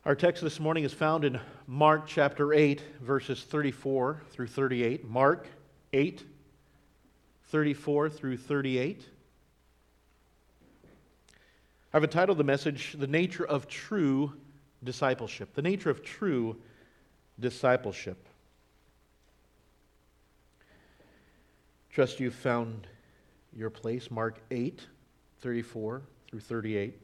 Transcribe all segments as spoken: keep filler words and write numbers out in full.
Our text this morning is found in Mark chapter eight, verses thirty-four through thirty-eight. Mark eight, thirty-four through thirty-eight. I've entitled the message, The Nature of True Discipleship. The nature of true discipleship. Trust you've found your place. Mark eight, thirty-four through thirty-eight.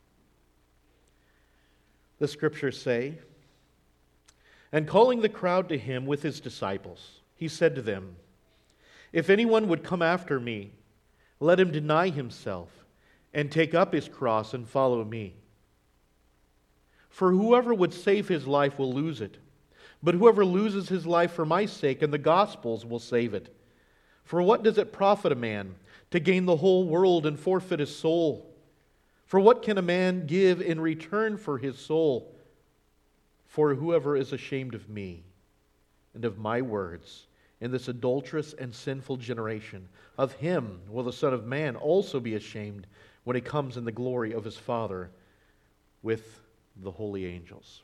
The scriptures say, "And calling the crowd to him with his disciples, he said to them, 'If anyone would come after me, let him deny himself and take up his cross and follow me. For whoever would save his life will lose it, but whoever loses his life for my sake and the gospel's will save it. For what does it profit a man to gain the whole world and forfeit his soul? For what can a man give in return for his soul? For whoever is ashamed of me and of my words in this adulterous and sinful generation, of him will the Son of Man also be ashamed when he comes in the glory of his Father with the holy angels.'"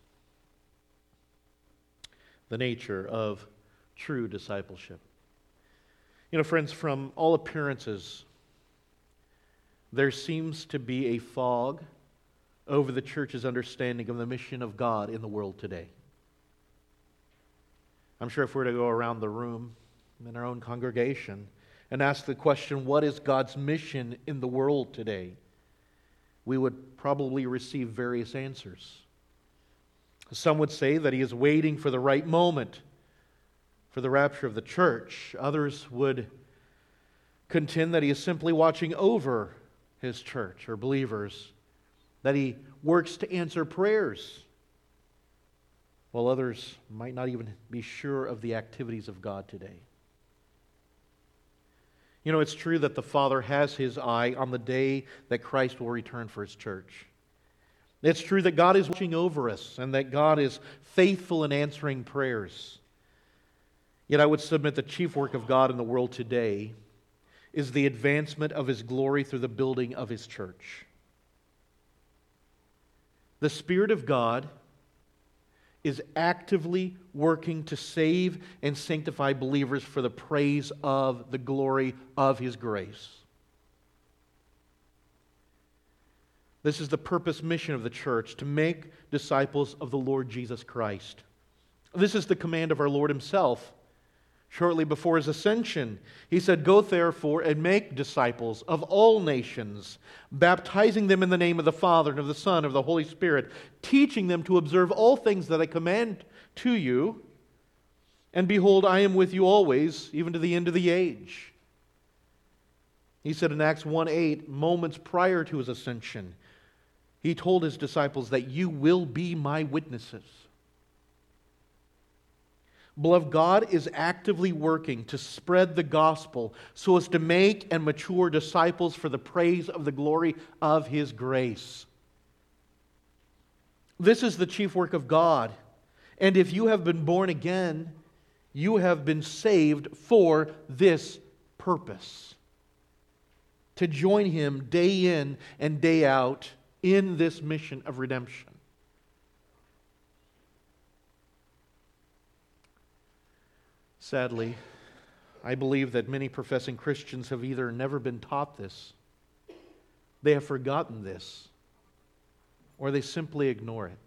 The nature of true discipleship. You know, friends, from all appearances, there seems to be a fog over the church's understanding of the mission of God in the world today. I'm sure if we were to go around the room in our own congregation and ask the question, what is God's mission in the world today? We would probably receive various answers. Some would say that He is waiting for the right moment for the rapture of the church. Others would contend that He is simply watching over His church or believers, that He works to answer prayers, while others might not even be sure of the activities of God today. You know, it's true that the Father has His eye on the day that Christ will return for His church. It's true that God is watching over us and that God is faithful in answering prayers. Yet I would submit the chief work of God in the world today is the advancement of His glory through the building of His church. The Spirit of God is actively working to save and sanctify believers for the praise of the glory of His grace. This is the purpose mission of the church, to make disciples of the Lord Jesus Christ. This is the command of our Lord Himself. Shortly before His ascension, He said, "Go therefore and make disciples of all nations, baptizing them in the name of the Father and of the Son and of the Holy Spirit, teaching them to observe all things that I command to you. And behold, I am with you always, even to the end of the age." He said in Acts one eight, moments prior to His ascension, He told His disciples that you will be my witnesses. Beloved, God is actively working to spread the gospel so as to make and mature disciples for the praise of the glory of His grace. This is the chief work of God. And if you have been born again, you have been saved for this purpose. To join Him day in and day out in this mission of redemption. Sadly, I believe that many professing Christians have either never been taught this, they have forgotten this, or they simply ignore it.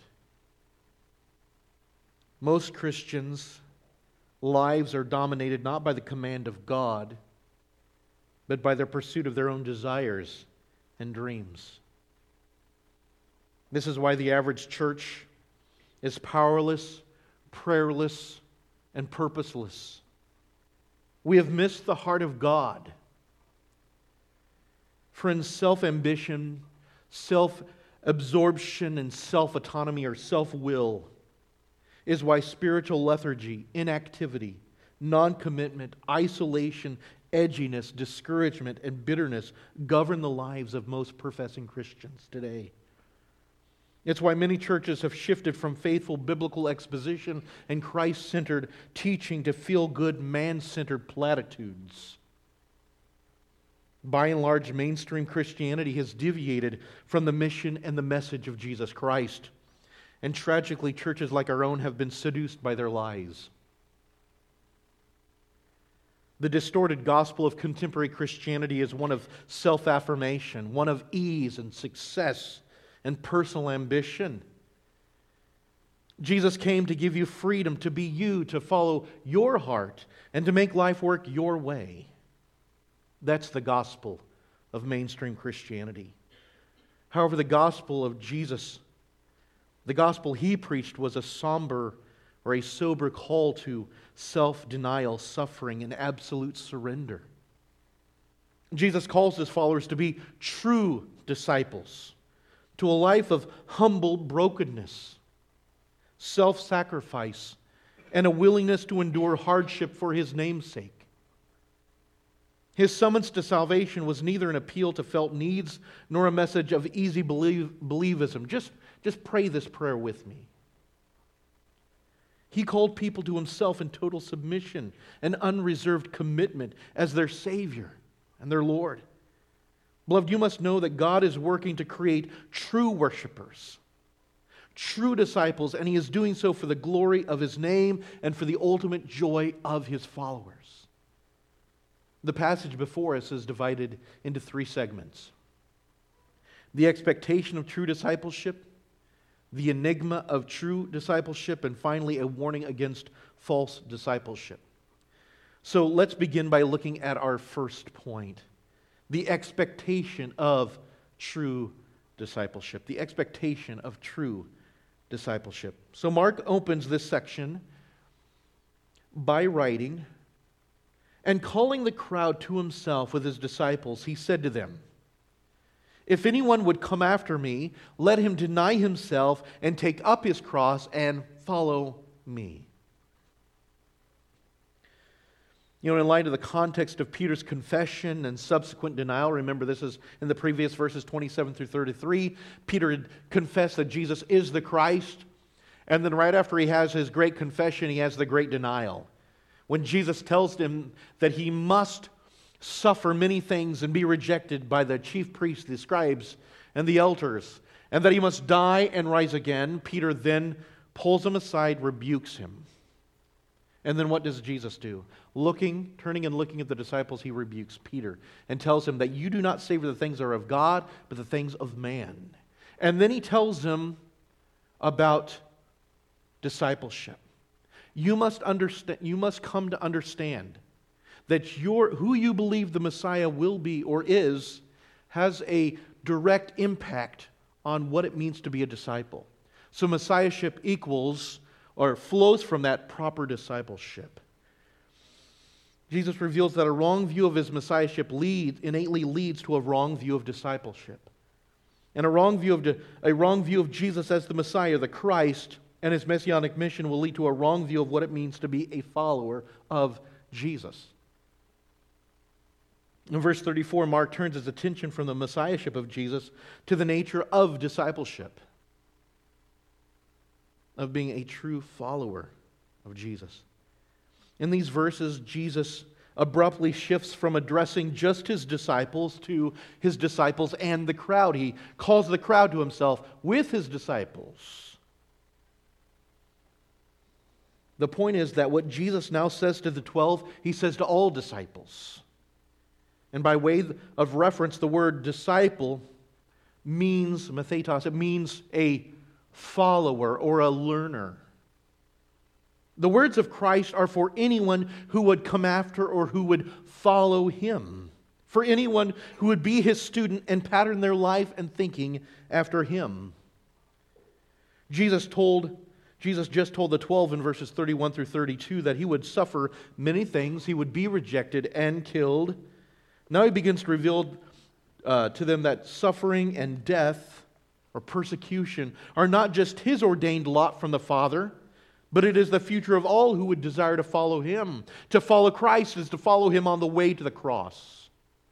Most Christians' lives are dominated not by the command of God, but by their pursuit of their own desires and dreams. This is why the average church is powerless, prayerless, and purposeless. We have missed the heart of God. Friends, self-ambition, self-absorption, and self-autonomy or self-will is why spiritual lethargy, inactivity, non-commitment, isolation, edginess, discouragement, and bitterness govern the lives of most professing Christians today. It's why many churches have shifted from faithful biblical exposition and Christ-centered teaching to feel-good, man-centered platitudes. By and large, mainstream Christianity has deviated from the mission and the message of Jesus Christ. And tragically, churches like our own have been seduced by their lies. The distorted gospel of contemporary Christianity is one of self-affirmation, one of ease and success and personal ambition. Jesus came to give you freedom to be you, to follow your heart, and to make life work your way. That's the gospel of mainstream Christianity. However, the gospel of Jesus, the gospel he preached, was a somber or a sober call to self-denial, suffering, and absolute surrender. Jesus calls his followers to be true disciples, to a life of humble brokenness, self-sacrifice, and a willingness to endure hardship for his name's sake. His summons to salvation was neither an appeal to felt needs nor a message of easy believe, believism. Just, just pray this prayer with me. He called people to himself in total submission and unreserved commitment as their Savior and their Lord. Beloved, you must know that God is working to create true worshipers, true disciples, and he is doing so for the glory of his name and for the ultimate joy of his followers. The passage before us is divided into three segments: the expectation of true discipleship, the enigma of true discipleship, and finally a warning against false discipleship. So let's begin by looking at our first point: the expectation of true discipleship. The expectation of true discipleship. So Mark opens this section by writing, "And calling the crowd to himself with his disciples, he said to them, 'If anyone would come after me, let him deny himself and take up his cross and follow me.'" You know, in light of the context of Peter's confession and subsequent denial, remember this is in the previous verses twenty-seven through thirty-three, Peter had confessed that Jesus is the Christ, and then right after he has his great confession, he has the great denial. When Jesus tells him that he must suffer many things and be rejected by the chief priests, the scribes, and the elders, and that he must die and rise again, Peter then pulls him aside, rebukes him. And then what does Jesus do? Looking, turning and looking at the disciples, he rebukes Peter and tells him that you do not savor the things that are of God, but the things of man. And then he tells them about discipleship. You must understand, you must come to understand that your, who you believe the Messiah will be or is has a direct impact on what it means to be a disciple. So Messiahship equals or flows from that proper discipleship. Jesus reveals that a wrong view of his Messiahship lead, innately leads to a wrong view of discipleship. And a wrong view of, a wrong view of Jesus as the Messiah, the Christ, and his messianic mission will lead to a wrong view of what it means to be a follower of Jesus. In verse thirty-four, Mark turns his attention from the messiahship of Jesus to the nature of discipleship, of being a true follower of Jesus. In these verses, Jesus abruptly shifts from addressing just his disciples to his disciples and the crowd. He calls the crowd to himself with his disciples. The point is that what Jesus now says to the twelve, he says to all disciples. And by way of reference, the word disciple means, mathetos, it means a follower or a learner. The words of Christ are for anyone who would come after or who would follow him. For anyone who would be his student and pattern their life and thinking after him. Jesus told Jesus just told the twelve in verses thirty-one through thirty-two that he would suffer many things, he would be rejected and killed. Now he begins to reveal uh, to them that suffering and death or persecution are not just his ordained lot from the Father, but it is the future of all who would desire to follow him. To follow Christ is to follow him on the way to the cross.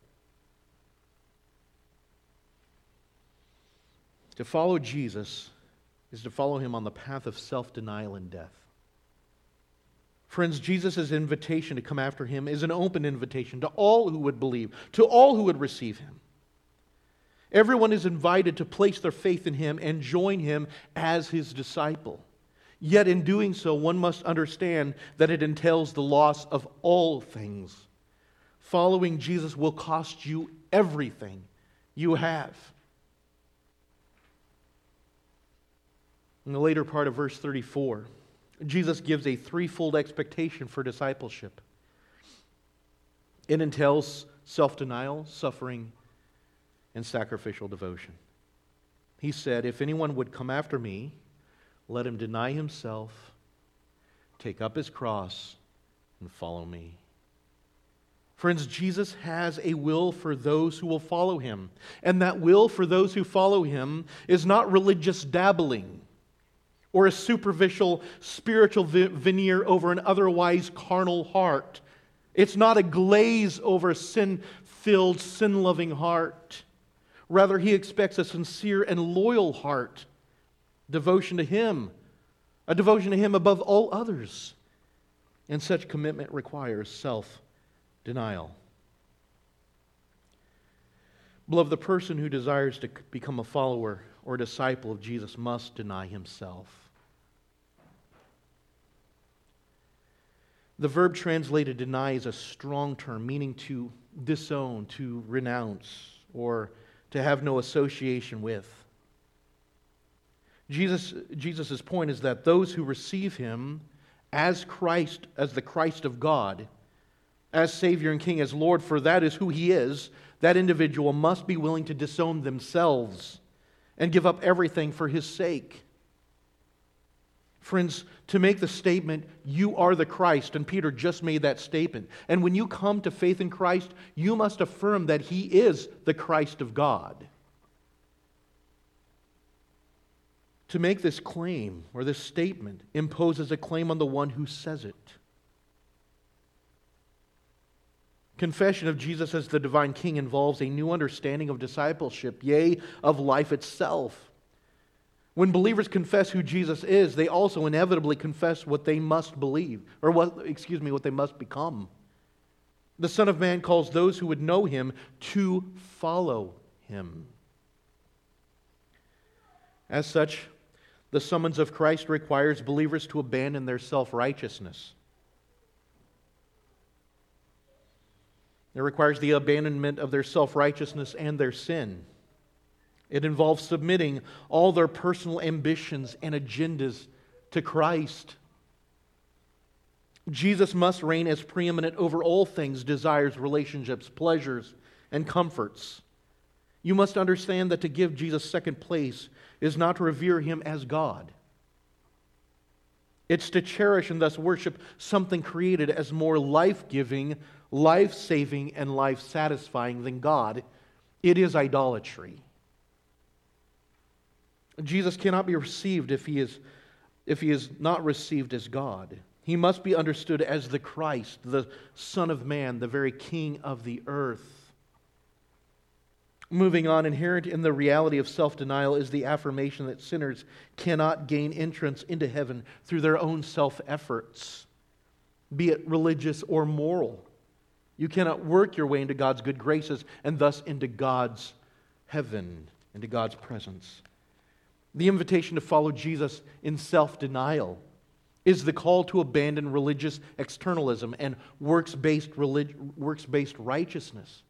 To follow Jesus is to follow him on the path of self-denial and death. Friends, Jesus' invitation to come after him is an open invitation to all who would believe, to all who would receive him. Everyone is invited to place their faith in Him and join Him as His disciple. Yet in doing so, one must understand that it entails the loss of all things. Following Jesus will cost you everything you have. In the later part of verse thirty-four, Jesus gives a threefold expectation for discipleship. It entails self-denial, suffering, and sacrificial devotion. He said, "If anyone would come after me, let him deny himself, take up his cross, and follow me." Friends, Jesus has a will for those who will follow Him. And that will for those who follow Him is not religious dabbling or a superficial spiritual veneer over an otherwise carnal heart. It's not a glaze over a sin-filled, sin-loving heart. Rather, He expects a sincere and loyal heart, devotion to Him, a devotion to Him above all others. And such commitment requires self-denial. Beloved, the person who desires to become a follower or disciple of Jesus must deny himself. The verb translated deny is a strong term, meaning to disown, to renounce, or to have no association with. Jesus, Jesus' point is that those who receive Him as Christ, as the Christ of God, as Savior and King, as Lord, for that is who He is, that individual must be willing to disown themselves and give up everything for His sake. Friends, to make the statement, "You are the Christ," and Peter just made that statement, and when you come to faith in Christ, you must affirm that He is the Christ of God. To make this claim, or this statement, imposes a claim on the one who says it. Confession of Jesus as the divine King involves a new understanding of discipleship, yea, of life itself. When believers confess who Jesus is, they also inevitably confess what they must believe, or what, excuse me, what they must become. The Son of Man calls those who would know Him to follow Him. As such, the summons of Christ requires believers to abandon their self-righteousness. It requires the abandonment of their self-righteousness and their sin. It involves submitting all their personal ambitions and agendas to Christ. Jesus must reign as preeminent over all things, desires, relationships, pleasures, and comforts. You must understand that to give Jesus second place is not to revere Him as God. It's to cherish and thus worship something created as more life-giving, life-saving, and life-satisfying than God. It is idolatry. Jesus cannot be received if he is, if he is not received as God. He must be understood as the Christ, the Son of Man, the very King of the earth. Moving on, inherent in the reality of self-denial is the affirmation that sinners cannot gain entrance into heaven through their own self-efforts, be it religious or moral. You cannot work your way into God's good graces and thus into God's heaven, into God's presence. The invitation to follow Jesus in self-denial is the call to abandon religious externalism and works-based relig- works-based righteousness.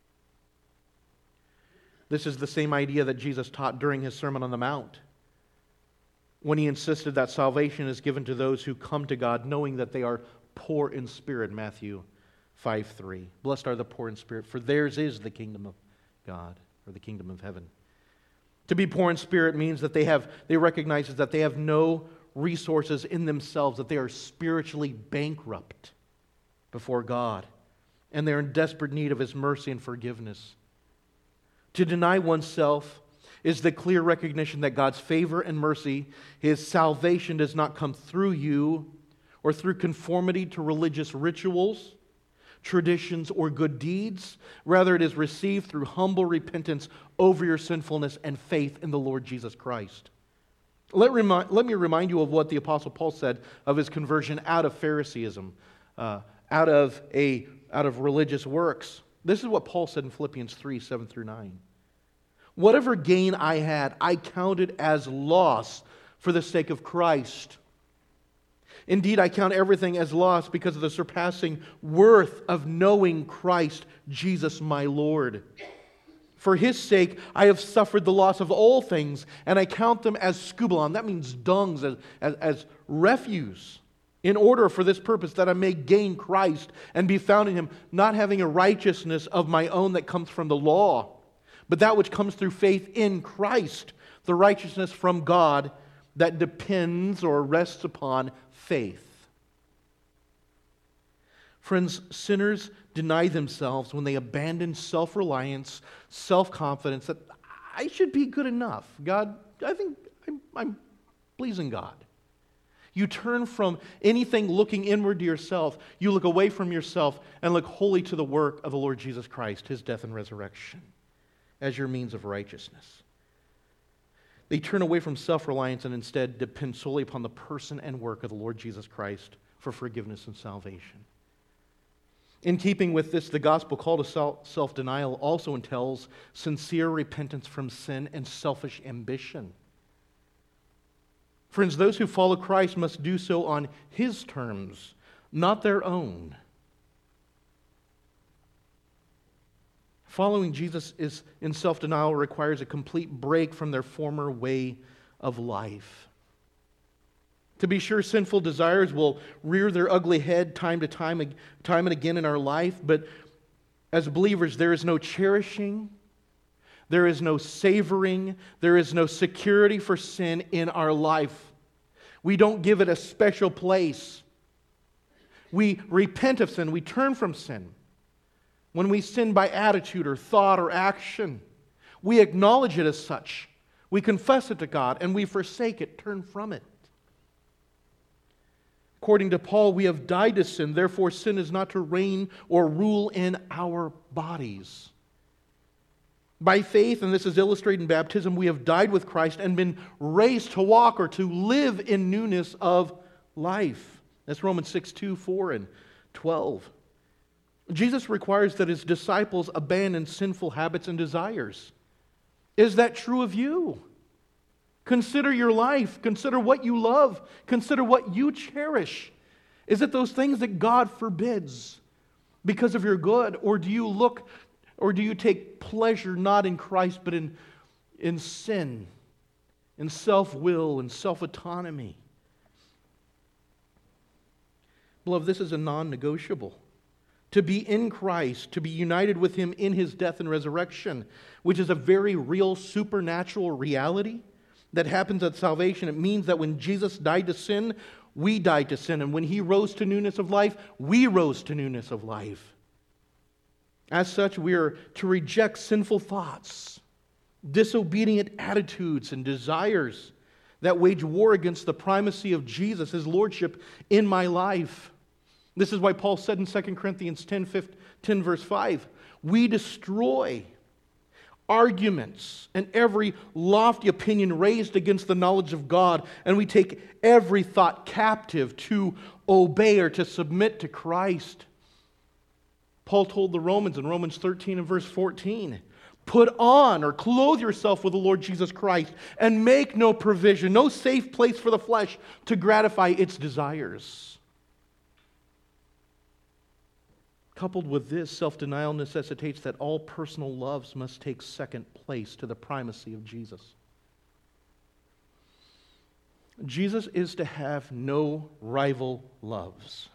This is the same idea that Jesus taught during His Sermon on the Mount, when He insisted that salvation is given to those who come to God knowing that they are poor in spirit, Matthew five three. Blessed are the poor in spirit, for theirs is the kingdom of God, or the kingdom of heaven. To be poor in spirit means that they have they recognize that they have no resources in themselves, that they are spiritually bankrupt before God, and they're in desperate need of His mercy and forgiveness. To deny oneself is the clear recognition that God's favor and mercy, His salvation, does not come through you or through conformity to religious rituals, traditions, or good deeds. Rather, it is received through humble repentance over your sinfulness and faith in the Lord Jesus Christ. Let, remi- let me remind you of what the Apostle Paul said of his conversion out of Phariseeism, uh, out of a out of religious works. This is what Paul said in Philippians three, seven through nine. Whatever gain I had, I counted as loss for the sake of Christ. Indeed, I count everything as loss because of the surpassing worth of knowing Christ Jesus my Lord. For His sake, I have suffered the loss of all things, and I count them as scubalon. That means dungs, as, as, as refuse, in order for this purpose, that I may gain Christ and be found in Him, not having a righteousness of my own that comes from the law, but that which comes through faith in Christ, the righteousness from God that depends or rests upon faith. Friends, sinners deny themselves when they abandon self-reliance, self-confidence that I should be good enough. God, I think I'm, I'm pleasing God. You turn from anything looking inward to yourself. You look away from yourself and look wholly to the work of the Lord Jesus Christ, His death and resurrection, as your means of righteousness. They turn away from self-reliance and instead depend solely upon the person and work of the Lord Jesus Christ for forgiveness and salvation. In keeping with this, the gospel call to self-denial also entails sincere repentance from sin and selfish ambition. Friends, those who follow Christ must do so on His terms, not their own. Following Jesus is in self-denial requires a complete break from their former way of life. To be sure, sinful desires will rear their ugly head time to time, time and again in our life, but as believers, there is no cherishing, there is no savoring, there is no security for sin in our life. We don't give it a special place. We repent of sin, we turn from sin. When we sin by attitude or thought or action, we acknowledge it as such. We confess it to God and we forsake it, turn from it. According to Paul, we have died to sin, therefore sin is not to reign or rule in our bodies. By faith, and this is illustrated in baptism, we have died with Christ and been raised to walk or to live in newness of life. That's Romans six, two, four, and twelve. Jesus requires that His disciples abandon sinful habits and desires. Is that true of you? Consider your life. Consider what you love. Consider what you cherish. Is it those things that God forbids because of your good? Or do you look, or do you take pleasure not in Christ but in, in sin, in self-will and self-autonomy? Beloved, this is a non-negotiable. To be in Christ, to be united with Him in His death and resurrection, which is a very real supernatural reality that happens at salvation. It means that when Jesus died to sin, we died to sin. And when He rose to newness of life, we rose to newness of life. As such, we are to reject sinful thoughts, disobedient attitudes and desires that wage war against the primacy of Jesus, His lordship in my life. This is why Paul said in Second Corinthians ten, ten verse five, we destroy arguments and every lofty opinion raised against the knowledge of God, and we take every thought captive to obey or to submit to Christ. Paul told the Romans in Romans thirteen and verse fourteen, put on or clothe yourself with the Lord Jesus Christ and make no provision, no safe place for the flesh to gratify its desires. Coupled with this, self-denial necessitates that all personal loves must take second place to the primacy of Jesus. Jesus is to have no rival loves.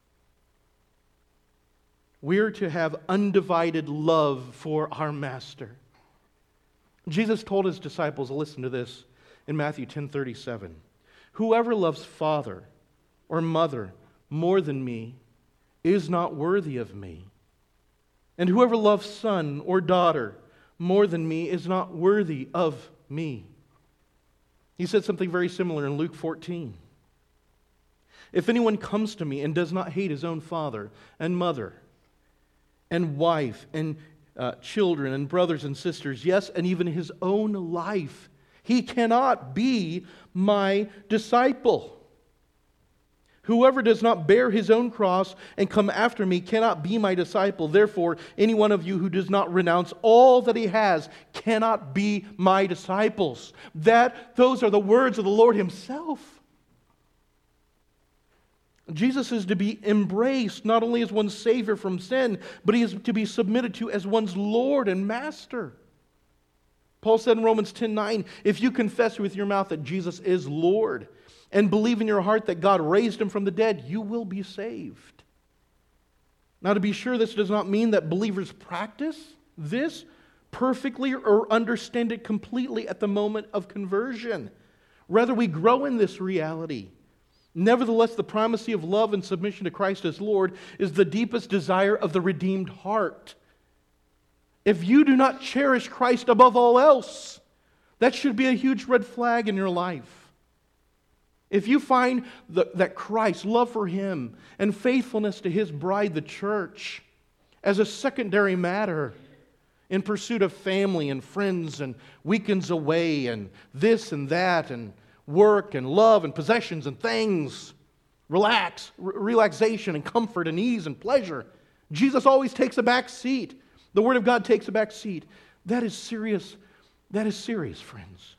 We are to have undivided love for our Master. Jesus told His disciples, listen to this, in Matthew ten thirty-seven, whoever loves father or mother more than me is not worthy of me. And whoever loves son or daughter more than me is not worthy of me. He said something very similar in Luke fourteen. If anyone comes to me and does not hate his own father and mother and wife and uh, children and brothers and sisters, yes, and even his own life, he cannot be my disciple. Whoever does not bear his own cross and come after me cannot be my disciple. Therefore, any one of you who does not renounce all that he has cannot be my disciples. That, those are the words of the Lord himself. Jesus is to be embraced not only as one's Savior from sin, but he is to be submitted to as one's Lord and Master. Paul said in Romans ten nine, if you confess with your mouth that Jesus is Lord and believe in your heart that God raised him from the dead, you will be saved. Now, to be sure, this does not mean that believers practice this perfectly or understand it completely at the moment of conversion. Rather, we grow in this reality. Nevertheless, the primacy of love and submission to Christ as Lord is the deepest desire of the redeemed heart. If you do not cherish Christ above all else, that should be a huge red flag in your life. If you find the, that Christ, love for Him, and faithfulness to His bride, the church, as a secondary matter in pursuit of family and friends and weekends away and this and that and work and love and possessions and things, relax, r- relaxation and comfort and ease and pleasure, Jesus always takes a back seat. The Word of God takes a back seat. That is serious. That is serious, friends.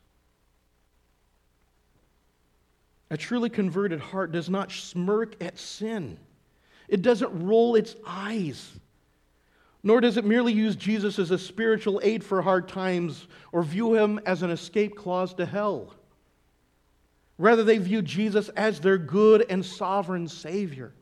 A truly converted heart does not smirk at sin. It doesn't roll its eyes. Nor does it merely use Jesus as a spiritual aid for hard times or view Him as an escape clause to hell. Rather, they view Jesus as their good and sovereign Savior.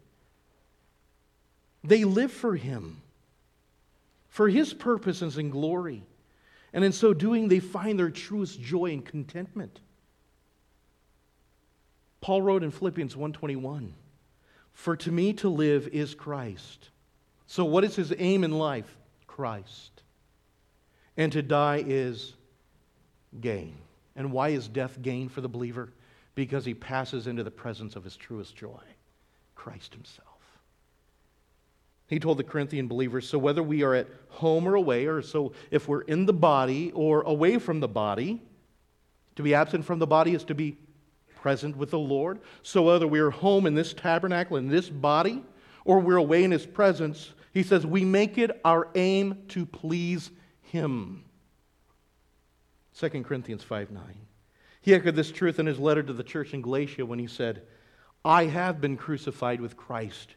They live for Him, for His purposes and glory. And in so doing, they find their truest joy and contentment. Paul wrote in Philippians one twenty-one, for to me to live is Christ. So what is his aim in life? Christ. And to die is gain. And why is death gain for the believer? Because he passes into the presence of his truest joy, Christ himself. He told the Corinthian believers, so whether we are at home or away, or so if we're in the body or away from the body, to be absent from the body is to be present with the Lord. So whether we're home in this tabernacle, in this body, or we're away in His presence, he says, we make it our aim to please Him. Second Corinthians five nine. He echoed this truth in his letter to the church in Galatia when he said, I have been crucified with Christ.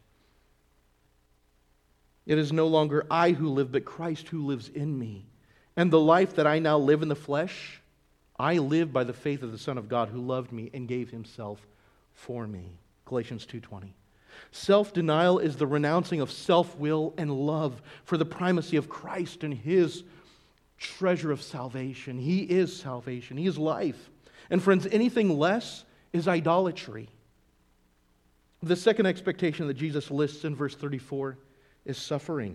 It is no longer I who live, but Christ who lives in me. And the life that I now live in the flesh, I live by the faith of the Son of God who loved me and gave Himself for me. Galatians two twenty. Self-denial is the renouncing of self-will and love for the primacy of Christ and His treasure of salvation. He is salvation. He is life. And friends, anything less is idolatry. The second expectation that Jesus lists in verse thirty-four is suffering.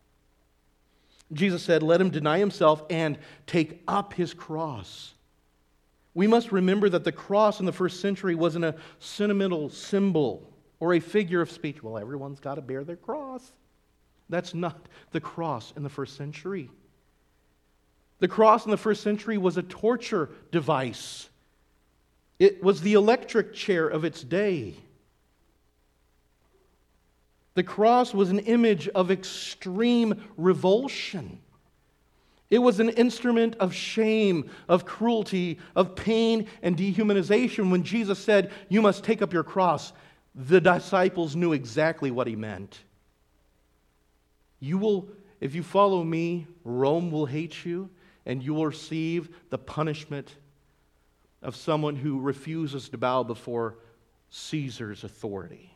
Jesus said, let him deny himself and take up his cross. We must remember that the cross in the first century wasn't a sentimental symbol or a figure of speech. Well, everyone's got to bear their cross. That's not the cross in the first century. The cross in the first century was a torture device. It was the electric chair of its day. The cross was an image of extreme revulsion. It was an instrument of shame, of cruelty, of pain and dehumanization. When Jesus said, you must take up your cross, the disciples knew exactly what He meant. You will, if you follow me, Rome will hate you, and you will receive the punishment of someone who refuses to bow before Caesar's authority.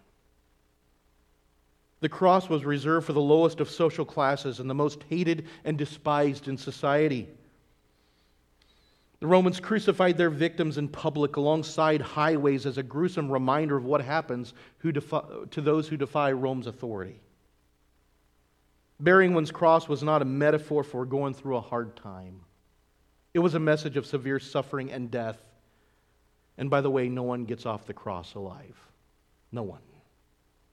The cross was reserved for the lowest of social classes and the most hated and despised in society. The Romans crucified their victims in public alongside highways as a gruesome reminder of what happens who defy, to those who defy Rome's authority. Bearing one's cross was not a metaphor for going through a hard time. It was a message of severe suffering and death. And by the way, no one gets off the cross alive. No one.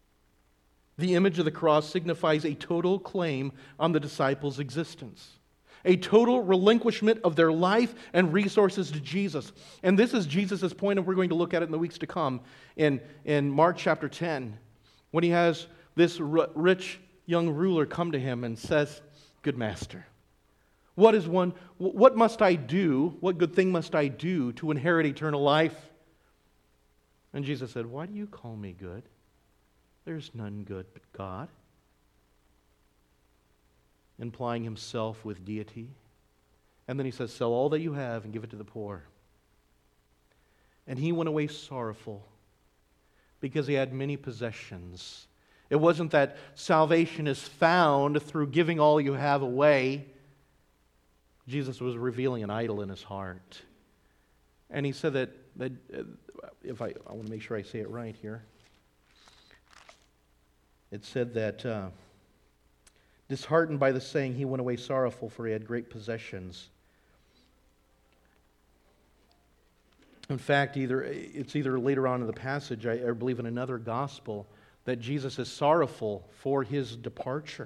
The image of the cross signifies a total claim on the disciples' existence. A total relinquishment of their life and resources to Jesus. And this is Jesus' point, and we're going to look at it in the weeks to come in, in Mark chapter ten, when he has this r- rich young ruler come to him and says, "Good master, what is one, what must I do, what good thing must I do to inherit eternal life?" And Jesus said, "Why do you call me good? There's none good but God." Implying himself with deity. And then he says, "Sell all that you have and give it to the poor." And he went away sorrowful because he had many possessions. It wasn't that salvation is found through giving all you have away. Jesus was revealing an idol in his heart. And he said that, that uh, if I, I want to make sure I say it right here. It said that, uh, disheartened by the saying, he went away sorrowful, for he had great possessions. In fact, either it's either later on in the passage, I, I believe in another gospel, that Jesus is sorrowful for his departure.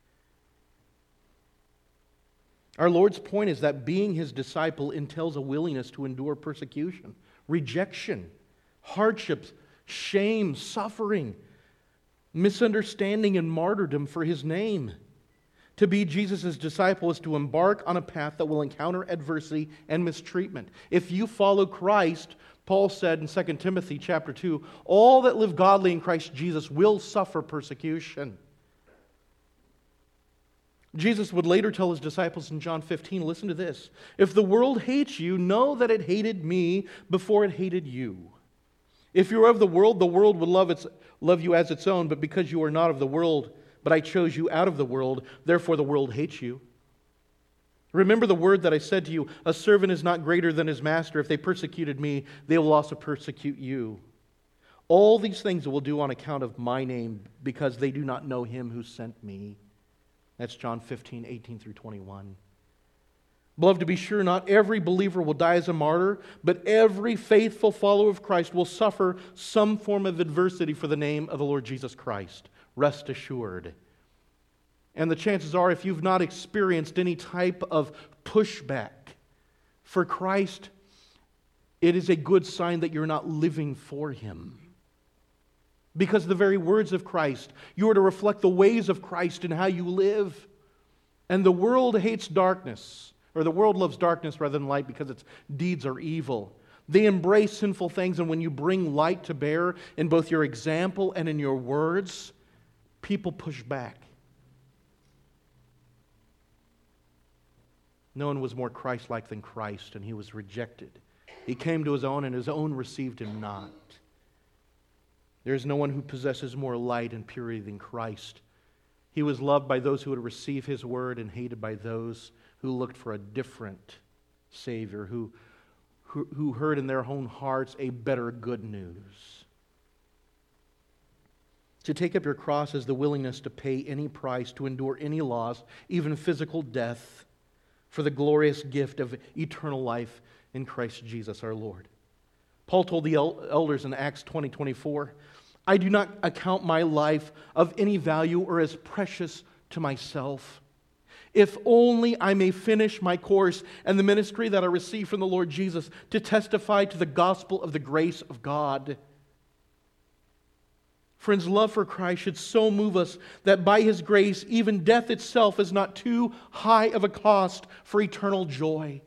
Our Lord's point is that being his disciple entails a willingness to endure persecution, rejection, hardships, shame, suffering, misunderstanding, and martyrdom for his name. To be Jesus' disciple is to embark on a path that will encounter adversity and mistreatment. If you follow Christ, Paul said in Second Timothy chapter two, all that live godly in Christ Jesus will suffer persecution. Jesus would later tell his disciples in John fifteen, listen to this, "If the world hates you, know that it hated me before it hated you. If you are of the world, the world would love, its, love you as its own, but because you are not of the world, but I chose you out of the world, therefore the world hates you. Remember the word that I said to you, a servant is not greater than his master. If they persecuted me, they will also persecute you. All these things will do on account of my name, because they do not know him who sent me." That's John fifteen, eighteen through twenty-one. Beloved, to be sure, not every believer will die as a martyr, but every faithful follower of Christ will suffer some form of adversity for the name of the Lord Jesus Christ. Rest assured. And the chances are, if you've not experienced any type of pushback for Christ, it is a good sign that you're not living for him. Because the very words of Christ, you are to reflect the ways of Christ in how you live. And the world hates darkness, or the world loves darkness rather than light because its deeds are evil. They embrace sinful things, and when you bring light to bear in both your example and in your words, people push back. No one was more Christ-like than Christ, and he was rejected. He came to his own, and his own received him not. There is no one who possesses more light and purity than Christ. He was loved by those who would receive his word and hated by those who looked for a different Savior, who, who, who heard in their own hearts a better good news. To take up your cross is the willingness to pay any price, to endure any loss, even physical death, for the glorious gift of eternal life in Christ Jesus our Lord. Paul told the elders in Acts twenty twenty-four, "I do not account my life of any value or as precious to myself, if only I may finish my course and the ministry that I received from the Lord Jesus to testify to the gospel of the grace of God." Friends, love for Christ should so move us that by his grace, even death itself is not too high of a cost for eternal joy.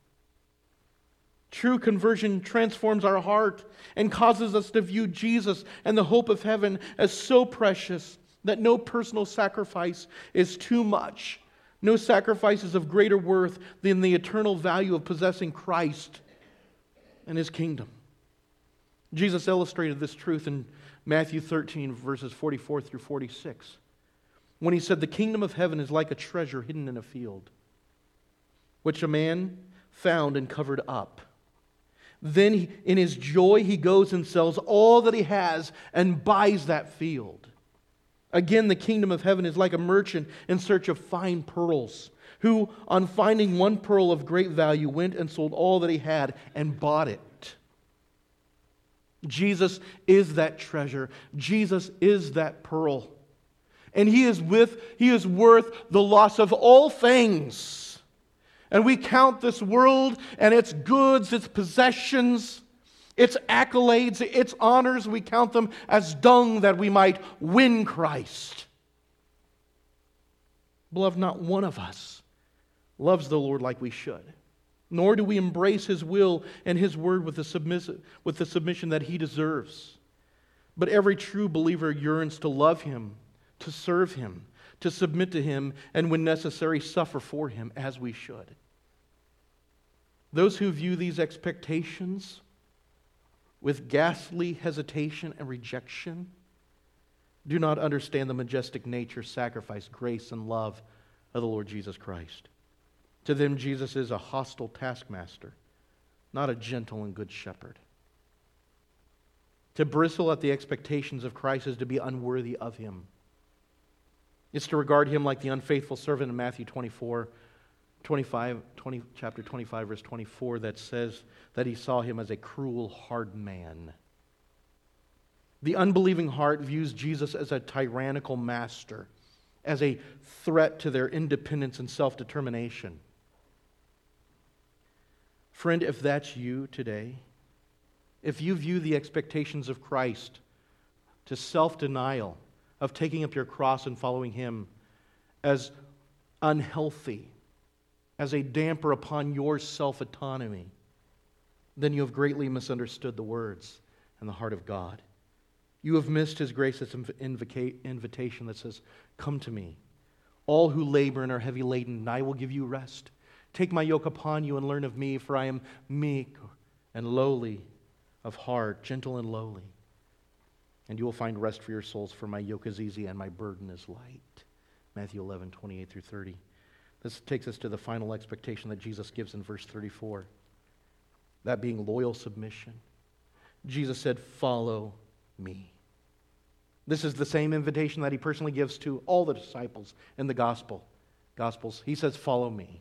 True conversion transforms our heart and causes us to view Jesus and the hope of heaven as so precious that no personal sacrifice is too much. No sacrifice is of greater worth than the eternal value of possessing Christ and his kingdom. Jesus illustrated this truth in Matthew thirteen, verses forty-four through forty-six, when he said, "The kingdom of heaven is like a treasure hidden in a field, which a man found and covered up. Then he, in his joy he goes and sells all that he has and buys that field. Again, the kingdom of heaven is like a merchant in search of fine pearls, who, on finding one pearl of great value, went and sold all that he had and bought it." Jesus is that treasure. Jesus is that pearl. And he is with, he is worth the loss of all things And we count this world and its goods, its possessions, its accolades, its honors, we count them as dung that we might win Christ. Beloved, not one of us loves the Lord like we should. Nor do we embrace His will and His word with the, submissive, with the submission that He deserves. But every true believer yearns to love Him, to serve Him, to submit to Him, and when necessary, suffer for Him as we should. Those who view these expectations with ghastly hesitation and rejection do not understand the majestic nature, sacrifice, grace, and love of the Lord Jesus Christ. To them, Jesus is a hostile taskmaster, not a gentle and good shepherd. To bristle at the expectations of Christ is to be unworthy of Him. It's to regard Him like the unfaithful servant in Matthew twenty-four, twenty-five, twenty, chapter twenty-five, verse twenty-four, that says that he saw Him as a cruel, hard man. The unbelieving heart views Jesus as a tyrannical master, as a threat to their independence and self-determination. Friend, if that's you today, if you view the expectations of Christ to self-denial, of taking up your cross and following Him, as unhealthy, as a damper upon your self-autonomy, then you have greatly misunderstood the words and the heart of God. You have missed His gracious invica- invitation that says, "Come to me, all who labor and are heavy laden, and I will give you rest. Take my yoke upon you and learn of me, for I am meek and lowly of heart, gentle and lowly. And you will find rest for your souls, for my yoke is easy and my burden is light." Matthew eleven, twenty-eight through thirty. This takes us to the final expectation that Jesus gives in verse thirty-four. That being loyal submission. Jesus said, "Follow me." This is the same invitation that He personally gives to all the disciples in the gospel. Gospels. He says, "Follow me."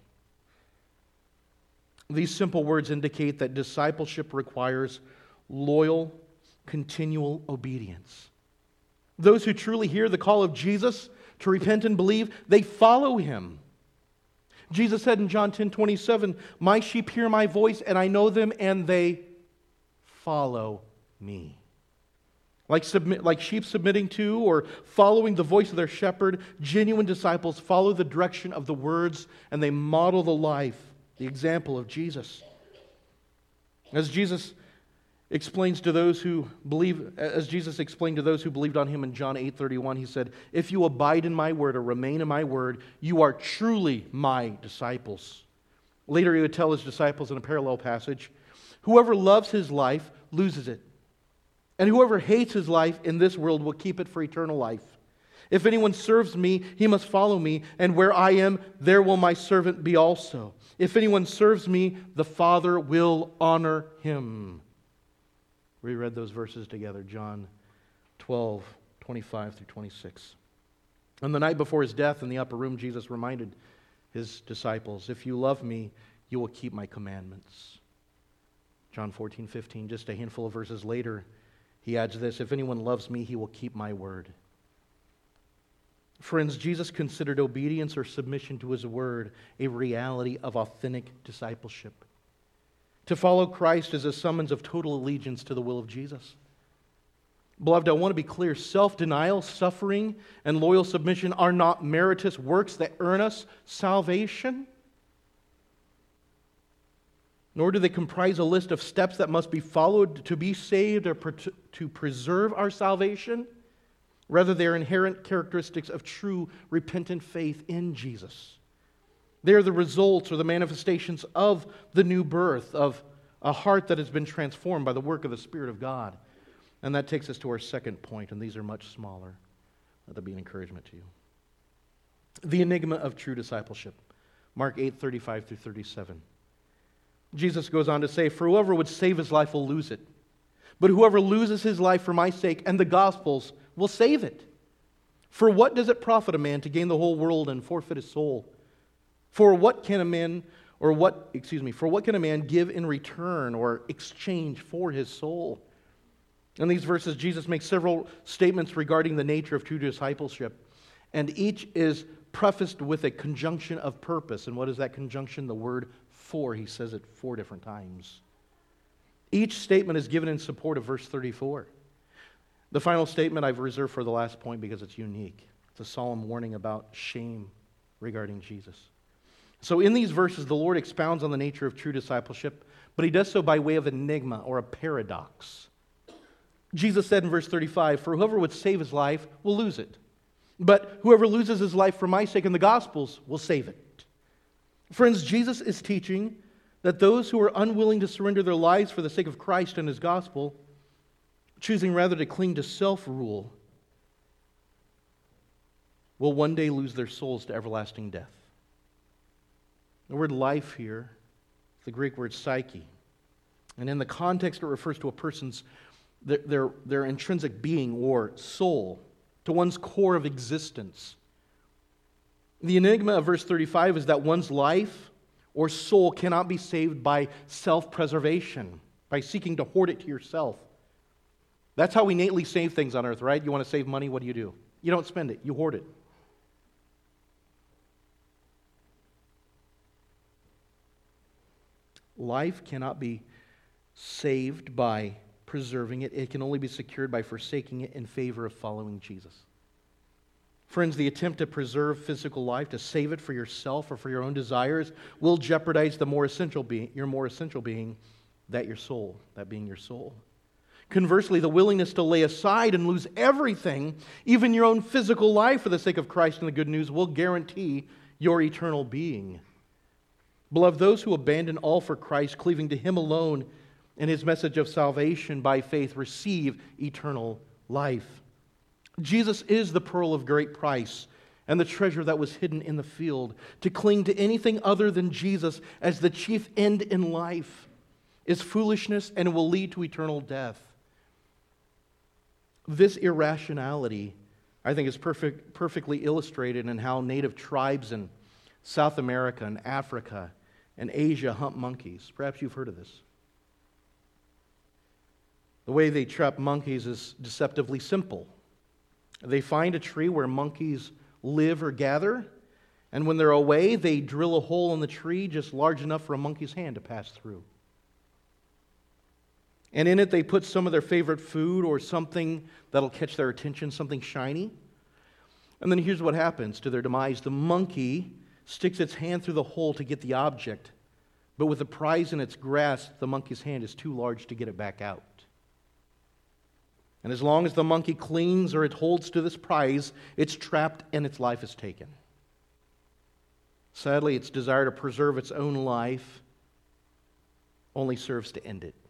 These simple words indicate that discipleship requires loyal, continual obedience. Those who truly hear the call of Jesus to repent and believe, they follow Him. Jesus said in John ten twenty-seven, "My sheep hear my voice, and I know them, and they follow me." Like, submit, like sheep submitting to or following the voice of their shepherd, genuine disciples follow the direction of the words, and they model the life, the example of Jesus. As Jesus explains to those who believe, as Jesus explained to those who believed on Him in John eight thirty-one, He said, "If you abide in my word or remain in my word, you are truly my disciples." Later He would tell His disciples in a parallel passage, "Whoever loves his life loses it. And whoever hates his life in this world will keep it for eternal life. If anyone serves me, he must follow me, and where I am, there will my servant be also. If anyone serves me, the Father will honor him." We read those verses together, John twelve, twenty-five through twenty-six. On the night before His death in the upper room, Jesus reminded His disciples, "If you love me, you will keep my commandments." John fourteen, fifteen, just a handful of verses later, He adds this, "If anyone loves me, he will keep my word." Friends, Jesus considered obedience or submission to His word a reality of authentic discipleship. To follow Christ is a summons of total allegiance to the will of Jesus. Beloved, I want to be clear. Self-denial, suffering, and loyal submission are not meritorious works that earn us salvation. Nor do they comprise a list of steps that must be followed to be saved or to preserve our salvation. Rather, they are inherent characteristics of true repentant faith in Jesus. They are the results or the manifestations of the new birth, of a heart that has been transformed by the work of the Spirit of God. And that takes us to our second point, and these are much smaller. Let that be an encouragement to you. The enigma of true discipleship. Mark eight, thirty-five through thirty-seven. Jesus goes on to say, "For whoever would save his life will lose it. But whoever loses his life for my sake and the gospel's will save it. For what does it profit a man to gain the whole world and forfeit his soul? For what can a man, or what, excuse me, for what can a man give in return or exchange for his soul?" In these verses, Jesus makes several statements regarding the nature of true discipleship, and each is prefaced with a conjunction of purpose. And what is that conjunction? The word for. He says it four different times. Each statement is given in support of verse thirty-four. The final statement I've reserved for the last point because it's unique. It's a solemn warning about shame regarding Jesus. So in these verses, the Lord expounds on the nature of true discipleship, but he does so by way of enigma or a paradox. Jesus said in verse thirty-five, "For whoever would save his life will lose it. But whoever loses his life for my sake and the gospel's will save it." Friends, Jesus is teaching that those who are unwilling to surrender their lives for the sake of Christ and his gospel, choosing rather to cling to self-rule, will one day lose their souls to everlasting death. The word life here, the Greek word psyche. And in the context, it refers to a person's, their, their, their intrinsic being or soul, to one's core of existence. The enigma of verse thirty-five is that one's life or soul cannot be saved by self-preservation, by seeking to hoard it to yourself. That's how we innately save things on earth, right? You want to save money, what do you do? You don't spend it, you hoard it. Life cannot be saved by preserving it. It can only be secured by forsaking it in favor of following Jesus. Friends, the attempt to preserve physical life, to save it for yourself or for your own desires, will jeopardize the more essential being, your more essential being, that your soul, that being your soul. Conversely, the willingness to lay aside and lose everything, even your own physical life for the sake of Christ and the good news, will guarantee your eternal being. Beloved, those who abandon all for Christ, cleaving to Him alone and His message of salvation by faith, receive eternal life. Jesus is the pearl of great price and the treasure that was hidden in the field. To cling to anything other than Jesus as the chief end in life is foolishness and will lead to eternal death. This irrationality, I think, is perfect, perfectly illustrated in how native tribes in South America and Africa and Asia hunt monkeys. Perhaps you've heard of this. The way they trap monkeys is deceptively simple. They find a tree where monkeys live or gather, and when they're away, they drill a hole in the tree just large enough for a monkey's hand to pass through. And in it, they put some of their favorite food or something that'll catch their attention, something shiny. And then here's what happens to their demise. The monkey sticks its hand through the hole to get the object, but with the prize in its grasp, the monkey's hand is too large to get it back out. And as long as the monkey clings or it holds to this prize, it's trapped and its life is taken. Sadly, its desire to preserve its own life only serves to end it.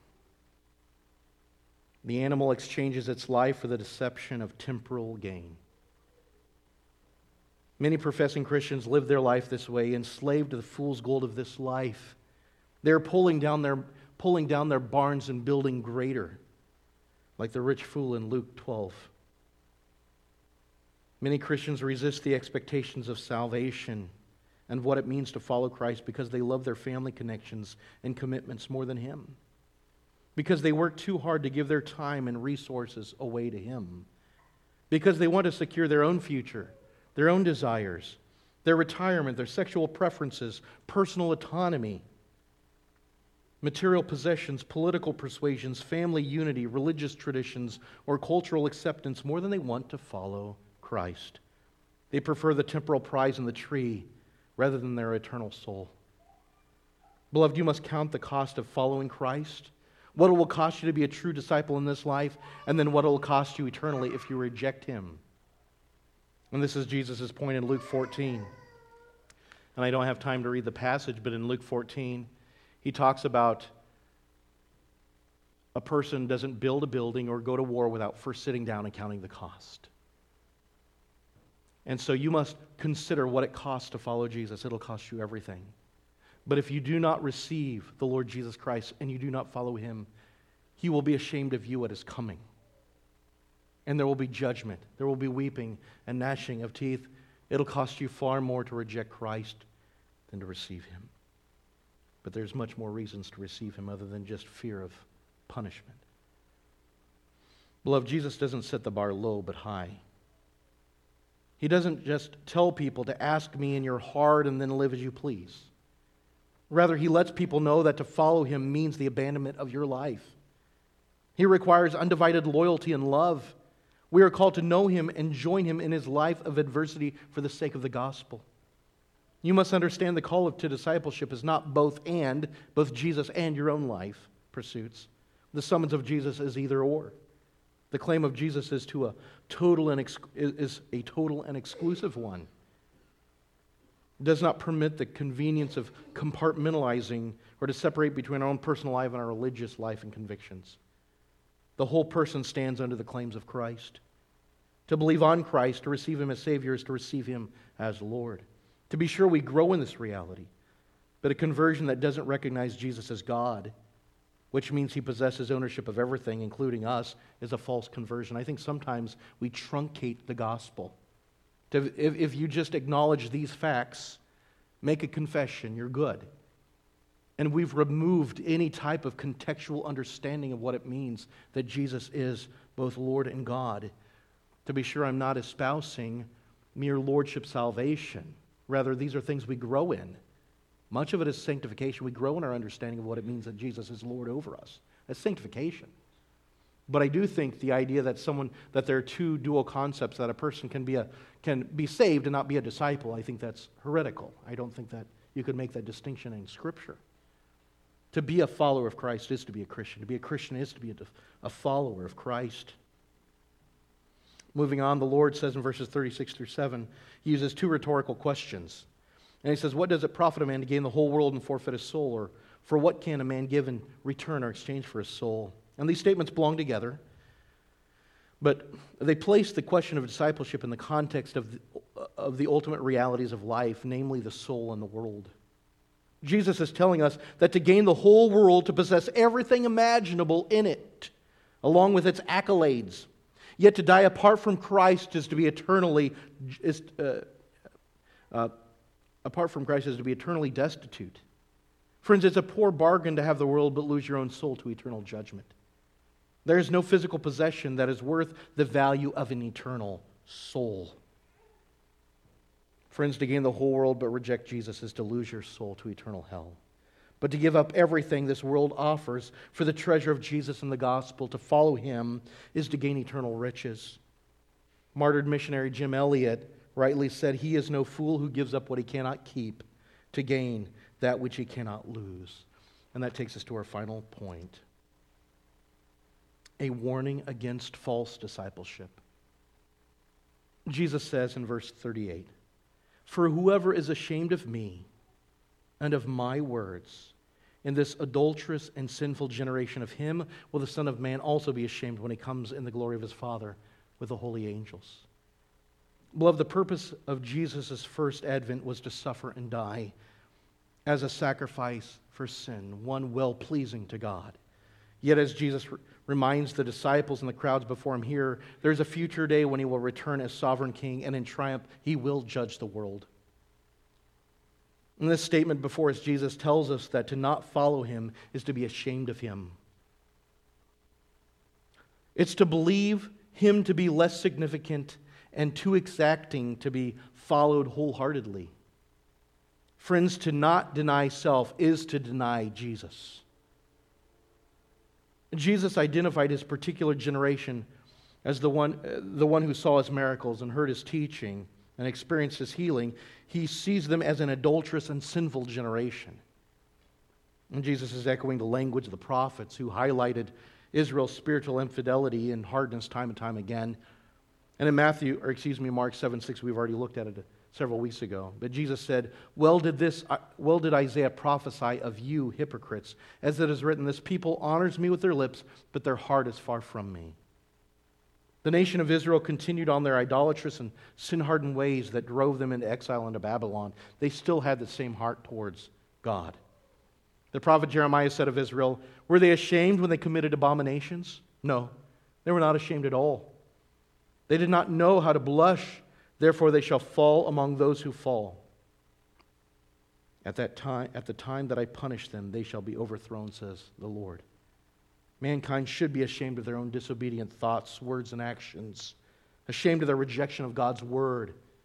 The animal exchanges its life for the deception of temporal gain. Many professing Christians live their life this way, enslaved to the fool's gold of this life. They're pulling down their, pulling down their barns and building greater, like the rich fool in Luke twelve. Many Christians resist the expectations of salvation and what it means to follow Christ because they love their family connections and commitments more than Him. Because they work too hard to give their time and resources away to Him. Because they want to secure their own future, their own desires, their retirement, their sexual preferences, personal autonomy, material possessions, political persuasions, family unity, religious traditions, or cultural acceptance more than they want to follow Christ. They prefer the temporal prize in the tree rather than their eternal soul. Beloved, you must count the cost of following Christ, what it will cost you to be a true disciple in this life, and then what it will cost you eternally if you reject Him. And this is Jesus' point in Luke fourteen. And I don't have time to read the passage, but in Luke fourteen, He talks about a person doesn't build a building or go to war without first sitting down and counting the cost. And so you must consider what it costs to follow Jesus. It'll cost you everything. But if you do not receive the Lord Jesus Christ and you do not follow Him, He will be ashamed of you at His coming. And there will be judgment. There will be weeping and gnashing of teeth. It'll cost you far more to reject Christ than to receive Him. But there's much more reasons to receive Him other than just fear of punishment. Beloved, Jesus doesn't set the bar low but high. He doesn't just tell people to ask me in your heart and then live as you please. Rather, he lets people know that to follow him means the abandonment of your life. He requires undivided loyalty and love. We are called to know him and join him in his life of adversity for the sake of the gospel. You must understand the call to discipleship is not both and, both Jesus and your own life pursuits. The summons of Jesus is either or. The claim of Jesus is to a total and ex- is a total and exclusive one. It does not permit the convenience of compartmentalizing or to separate between our own personal life and our religious life and convictions. The whole person stands under the claims of Christ. To believe on Christ, to receive him as Savior, is to receive him as Lord. To be sure, we grow in this reality. But a conversion that doesn't recognize Jesus as God, which means he possesses ownership of everything, including us, is a false conversion. I think sometimes we truncate the gospel. To, if, if you just acknowledge these facts, make a confession, you're good. And we've removed any type of contextual understanding of what it means that Jesus is both Lord and God. To be sure, I'm not espousing mere lordship salvation. Rather, these are things we grow in. Much of it is sanctification. We grow in our understanding of what it means that Jesus is Lord over us. That's sanctification. But I do think the idea that someone that there are two dual concepts, that a person can be a can be saved and not be a disciple, I think that's heretical. I don't think that you could make that distinction in Scripture. To be a follower of Christ is to be a Christian. To be a Christian is to be a, a follower of Christ. Moving on, the Lord says in verses thirty-six through seven, he uses two rhetorical questions. And he says, what does it profit a man to gain the whole world and forfeit his soul? Or for what can a man give in return or exchange for his soul? And these statements belong together. But they place the question of discipleship in the context of the, of the ultimate realities of life, namely the soul and the world. Jesus is telling us that to gain the whole world, to possess everything imaginable in it, along with its accolades, yet to die apart from Christ is to be eternally, is, uh, uh, apart from Christ is to be eternally destitute. Friends, it's a poor bargain to have the world but lose your own soul to eternal judgment. There is no physical possession that is worth the value of an eternal soul. Friends, to gain the whole world but reject Jesus is to lose your soul to eternal hell. But to give up everything this world offers for the treasure of Jesus and the gospel, to follow him, is to gain eternal riches. Martyred missionary Jim Elliot rightly said, he is no fool who gives up what he cannot keep to gain that which he cannot lose. And that takes us to our final point. A warning against false discipleship. Jesus says in verse thirty-eight, for whoever is ashamed of me and of my words in this adulterous and sinful generation, of him will the Son of Man also be ashamed when he comes in the glory of his Father with the holy angels. Beloved, the purpose of Jesus' first advent was to suffer and die as a sacrifice for sin, one well-pleasing to God. Yet as Jesus re- reminds the disciples and the crowds before him here, there's a future day when he will return as sovereign king, and in triumph he will judge the world. In this statement before us, Jesus tells us that to not follow him is to be ashamed of him. It's to believe him to be less significant and too exacting to be followed wholeheartedly. Friends, to not deny self is to deny Jesus. Jesus identified his particular generation as the one, uh, the one who saw his miracles and heard his teaching and experienced his healing. He sees them as an adulterous and sinful generation. And Jesus is echoing the language of the prophets who highlighted Israel's spiritual infidelity and hardness time and time again. And in Matthew, or excuse me, Mark seven six, we've already looked at it several weeks ago. But Jesus said, well did this, well did Isaiah prophesy of you, hypocrites, as it is written, this people honors me with their lips, but their heart is far from me. The nation of Israel continued on their idolatrous and sin-hardened ways that drove them into exile into Babylon. They still had the same heart towards God. The prophet Jeremiah said of Israel, were they ashamed when they committed abominations? No, they were not ashamed at all. They did not know how to blush, therefore they shall fall among those who fall. At that time, at the time that I punish them, they shall be overthrown, says the Lord. Mankind should be ashamed of their own disobedient thoughts, words, and actions, ashamed of their rejection of God's word,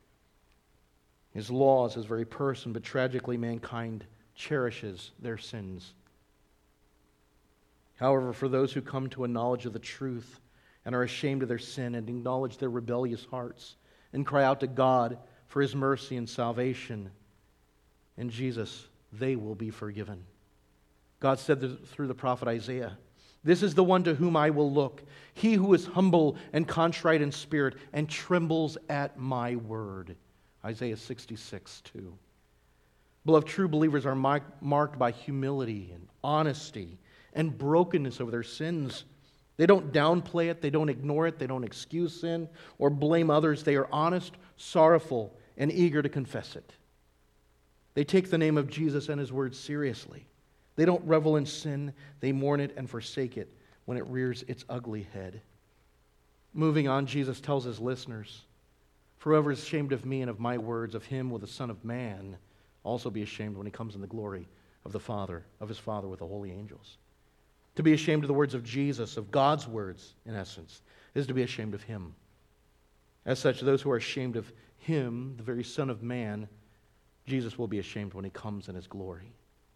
His law is His very person, but tragically mankind cherishes their sins. However, for those who come to a knowledge of the truth and are ashamed of their sin and acknowledge their rebellious hearts and cry out to God for His mercy and salvation in Jesus, they will be forgiven. God said through the prophet Isaiah, "This is the one to whom I will look, he who is humble and contrite in spirit and trembles at my word." Isaiah sixty-six, two. Beloved, true believers are marked by humility and honesty and brokenness over their sins. They don't downplay it, they don't ignore it, they don't excuse sin or blame others. They are honest, sorrowful, and eager to confess it. They take the name of Jesus and His word seriously. They don't revel in sin, they mourn it and forsake it when it rears its ugly head. Moving on, Jesus tells His listeners, "For whoever is ashamed of me and of my words, of him will the Son of Man also be ashamed when He comes in the glory of the Father, of His Father with the holy angels." To be ashamed of the words of Jesus, of God's words, in essence, is to be ashamed of Him. As such, those who are ashamed of Him, the very Son of Man, Jesus will be ashamed when He comes in His glory.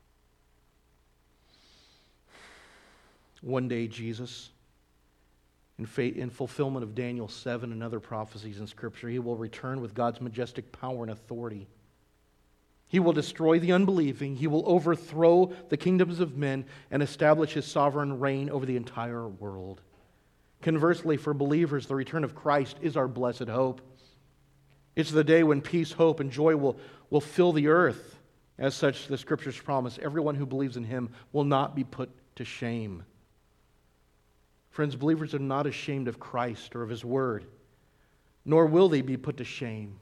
One day, Jesus, in, faith, in fulfillment of Daniel seven and other prophecies in Scripture, He will return with God's majestic power and authority. He will destroy the unbelieving. He will overthrow the kingdoms of men and establish His sovereign reign over the entire world. Conversely, for believers, the return of Christ is our blessed hope. It's the day when peace, hope, and joy will, will fill the earth. As such, the Scriptures promise everyone who believes in Him will not be put to shame. Friends, believers are not ashamed of Christ or of His Word, nor will they be put to shame.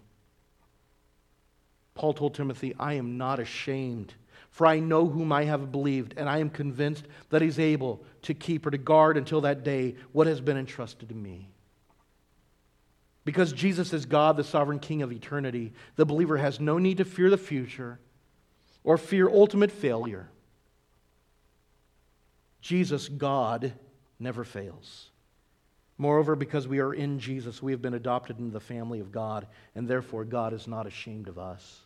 Paul told Timothy, "I am not ashamed, for I know whom I have believed, and I am convinced that He's able to keep or to guard until that day what has been entrusted to me." Because Jesus is God, the sovereign King of eternity, the believer has no need to fear the future or fear ultimate failure. Jesus, God, never fails. Moreover, because we are in Jesus, we have been adopted into the family of God, and therefore God is not ashamed of us.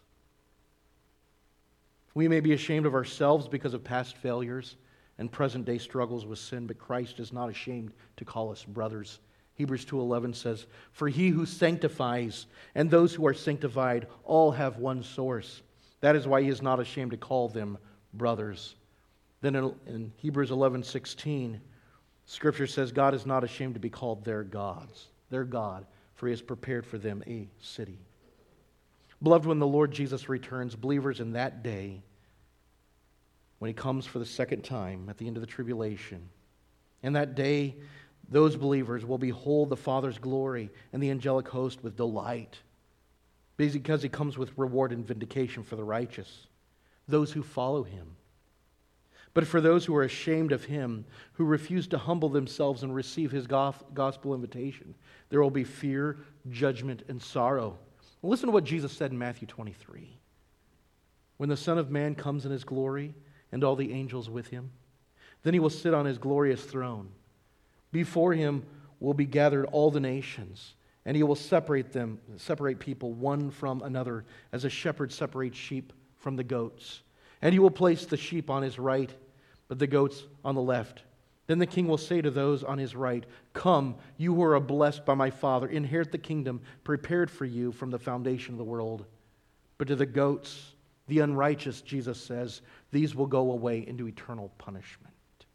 We may be ashamed of ourselves because of past failures and present-day struggles with sin, but Christ is not ashamed to call us brothers. Hebrews two eleven says, "For He who sanctifies and those who are sanctified all have one source. That is why He is not ashamed to call them brothers." Then in, in Hebrews eleven sixteen, Scripture says God is not ashamed to be called their gods, their God, for He has prepared for them a city. Beloved, when the Lord Jesus returns, believers in that day, when He comes for the second time at the end of the tribulation, in that day, those believers will behold the Father's glory and the angelic host with delight, because He comes with reward and vindication for the righteous, those who follow Him. But for those who are ashamed of Him, who refuse to humble themselves and receive His gospel invitation, there will be fear, judgment, and sorrow. Listen to what Jesus said in Matthew twenty-three. "When the Son of Man comes in His glory and all the angels with Him, then He will sit on His glorious throne. Before Him will be gathered all the nations, and He will separate them, separate people one from another, as a shepherd separates sheep from the goats. And He will place the sheep on His right, but the goats on the left. Then the King will say to those on His right, 'Come, you who are blessed by my Father, inherit the kingdom prepared for you from the foundation of the world.' But to the goats, the unrighteous," Jesus says, "these will go away into eternal punishment."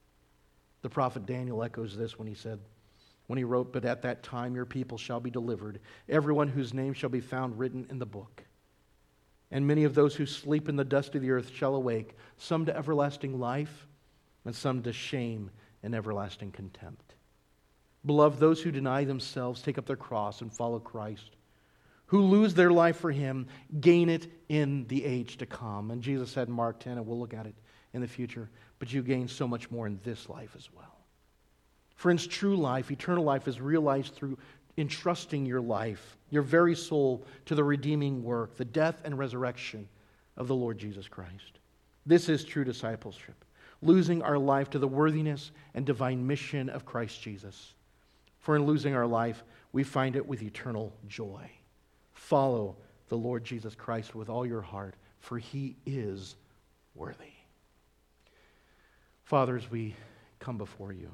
The prophet Daniel echoes this when he said, when he wrote, "But at that time your people shall be delivered, everyone whose name shall be found written in the book. And many of those who sleep in the dust of the earth shall awake, some to everlasting life, and some to shame and everlasting contempt." Beloved, those who deny themselves, take up their cross, and follow Christ, who lose their life for Him, gain it in the age to come. And Jesus said in Mark ten, and we'll look at it in the future, but you gain so much more in this life as well. Friends, true life, eternal life, is realized through entrusting your life, your very soul, to the redeeming work, the death and resurrection of the Lord Jesus Christ. This is true discipleship, losing our life to the worthiness and divine mission of Christ Jesus. For in losing our life, we find it with eternal joy. Follow the Lord Jesus Christ with all your heart, for he is worthy. Father, as we come before you,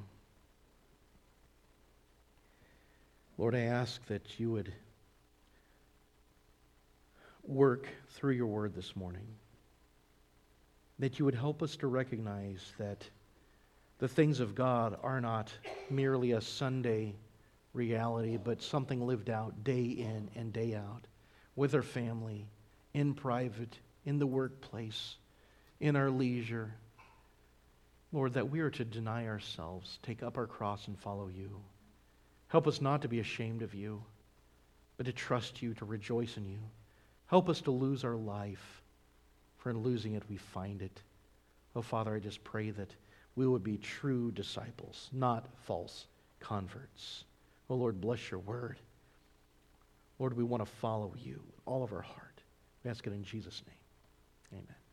Lord, I ask that you would work through your word this morning, that you would help us to recognize that the things of God are not merely a Sunday reality, but something lived out day in and day out with our family, in private, in the workplace, in our leisure. Lord, that we are to deny ourselves, take up our cross, and follow you. Help us not to be ashamed of you, but to trust you, to rejoice in you. Help us to lose our life, for in losing it we find it. Oh, Father, I just pray that we would be true disciples, not false converts. Oh, Lord, bless your word. Lord, we want to follow you with all of our heart. We ask it in Jesus' name. Amen.